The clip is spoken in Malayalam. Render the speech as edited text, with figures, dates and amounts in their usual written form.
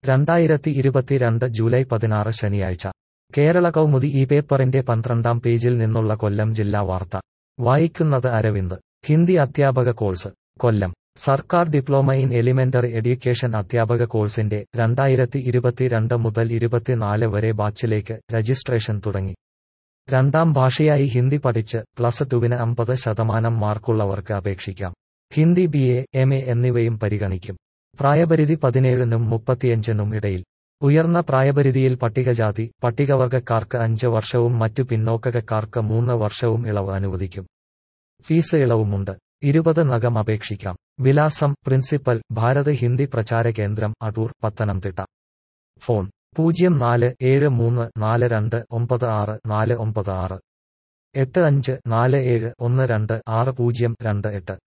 2022 ജൂലൈ 16 ശനിയാഴ്ച കേരള കൗമുദി ഈ പേപ്പറിന്റെ 12-ാം പേജിൽ നിന്നുള്ള കൊല്ലം ജില്ലാ വാർത്ത വായിക്കുന്നത് അരവിന്ദ്. ഹിന്ദി അധ്യാപക കോഴ്സ് കൊല്ലം. സർക്കാർ ഡിപ്ലോമ ഇൻ എലിമെന്ററി എഡ്യൂക്കേഷൻ അധ്യാപക കോഴ്സിന്റെ 2022 മുതൽ 24 വരെ ബാച്ചിലേക്ക് രജിസ്ട്രേഷൻ തുടങ്ങി. രണ്ടാം ഭാഷയായി ഹിന്ദി പഠിച്ച് +2-ന് 50% മാർക്കുള്ളവർക്ക് അപേക്ഷിക്കാം. ഹിന്ദി BA, MA എന്നിവയും പരിഗണിക്കും. പ്രായപരിധി 17-നും 35-നും ഇടയിൽ. ഉയർന്ന പ്രായപരിധിയിൽ പട്ടികജാതി പട്ടികവർഗക്കാർക്ക് 5 വർഷവും മറ്റു പിന്നോക്കക്കാർക്ക് 3 വർഷവും ഇളവ് അനുവദിക്കും. ഫീസ് ഇളവുമുണ്ട്. 20-നകം അപേക്ഷിക്കാം. വിലാസം: പ്രിൻസിപ്പൽ, ഭാരത് ഹിന്ദി പ്രചാര കേന്ദ്രം, അടൂർ, പത്തനംതിട്ട. ഫോൺ: 047342964964 8547126028.